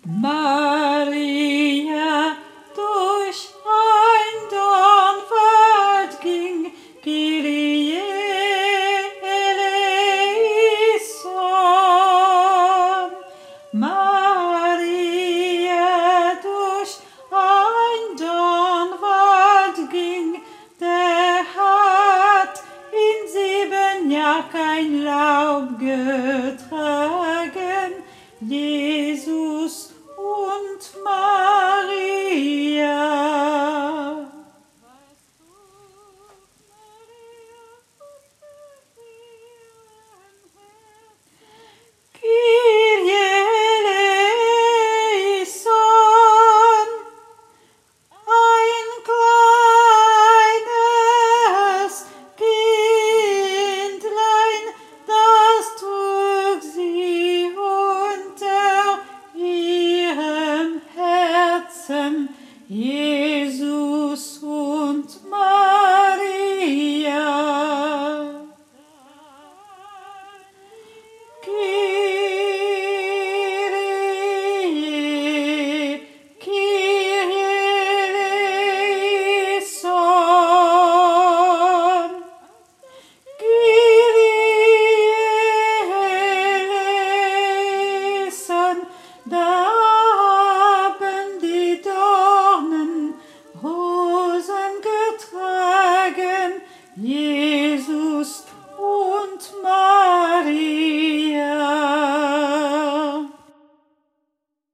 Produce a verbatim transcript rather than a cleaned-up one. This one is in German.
Maria durch ein Dornfeld ging, Kyrie eleison. Maria durch ein Dornwald ging, der hat in sieben Jahren kein Laub getragen, Jesus und Maria. Kyrie eleison, ein kleines Kindlein, das trug sie unter ihrem Herzen, Jesus und Maria.